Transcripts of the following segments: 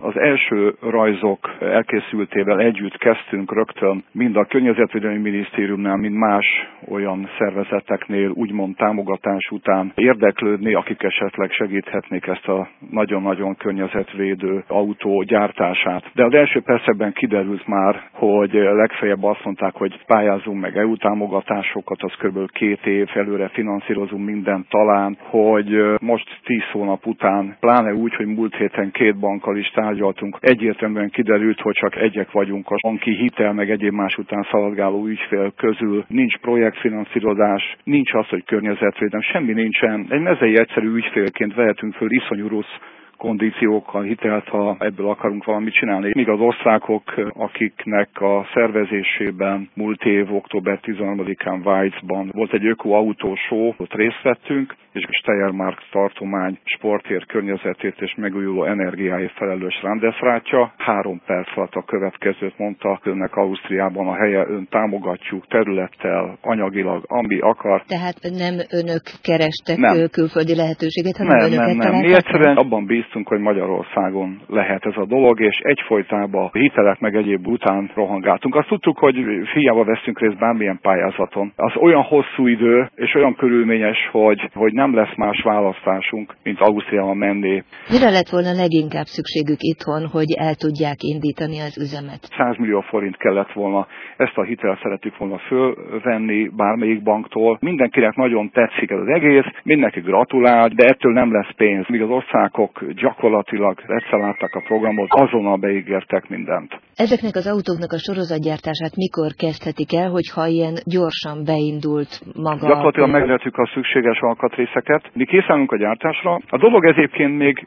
Az első rajzok elkészültével együtt kezdtünk rögtön mind a Környezetvédelmi Minisztériumnál, mind más olyan szervezeteknél úgymond támogatás után érdeklődni, akik esetleg segíthetnék ezt a nagyon-nagyon környezetvédő autó gyártását. De az első percben kiderült már, hogy legfeljebb azt mondták, hogy pályázunk meg EU támogatásokat, az kb. 2 év előre finanszírozunk mindent talán, hogy most 10 hónap után, pláne úgy, hogy múlt héten 2 bankkal is tárgyaltunk, egyértelműen kiderült, hogy csak egyek vagyunk a banki hitel, meg egyéb más után szaladgáló ügyfél közül. Nincs projektfinanszírozás, nincs az, hogy környezetvédelem, semmi nincsen. Egy mezei egyszerű ügyfélként vehetünk föl iszonyú rossz kondíciókkal hitelt, ha ebből akarunk valamit csinálni. Míg az osztrákok, akiknek a szervezésében múlt év október 13-án Vájcban volt egy ökoautóshow, ott részt vettünk, és a Steiermark tartomány sportért, környezetért és megújuló energiáért felelős Landesrátja 3 perc alatt a következőt mondta: önnek Ausztriában a helye, ön támogatjuk területtel, anyagilag, ami akar. Tehát nem önök kerestek külföldi lehetőséget, hanem önöket találtak? Mi egyszerűen abban bíztunk, hogy Magyarországon lehet ez a dolog, és egyfolytában hitelek meg egyéb után rohangáltunk. Azt tudtuk, hogy hiába veszünk részt bármilyen pályázaton. Az olyan hosszú idő, és olyan körülményes, hogy nem lesz más választásunk, mint Ausztriában menni. Mire lett volna leginkább szükségük itthon, hogy el tudják indítani az üzemet? 100 millió forint kellett volna, ezt a hitelt szeretük volna fölvenni bármelyik banktól. Mindenkinek nagyon tetszik ez az egész, mindenki gratulál, de ettől nem lesz pénz. Míg az országok gyakorlatilag egyszer látták a programot, azonnal beígértek mindent. Ezeknek az autóknak a sorozatgyártását mikor kezdhetik el, hogyha ilyen gyorsan beindult maga? Gyakorlatilag megvettük a szükséges alkatrészeket. Mi készülünk a gyártásra. A dolog egyébként még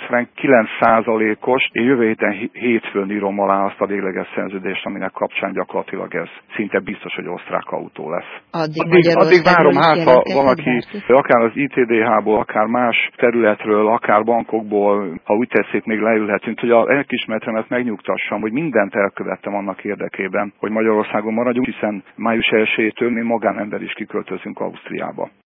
99%-os, én jövő héten hétfőn írom alá azt a végleges szerződést, aminek kapcsán gyakorlatilag ez szinte biztos, hogy osztrák autó lesz. Addig várom, hát ha valaki, akár az ITDH-ból, akár más területről, akár bankokból, ha úgy tetszik, még leülhetünk, hogy a lelkiismeretemet megnyugtassam, hogy mindent elkövettem annak érdekében, hogy Magyarországon maradjunk, hiszen május 1-től mi magánember is kiköltözünk Ausztriába.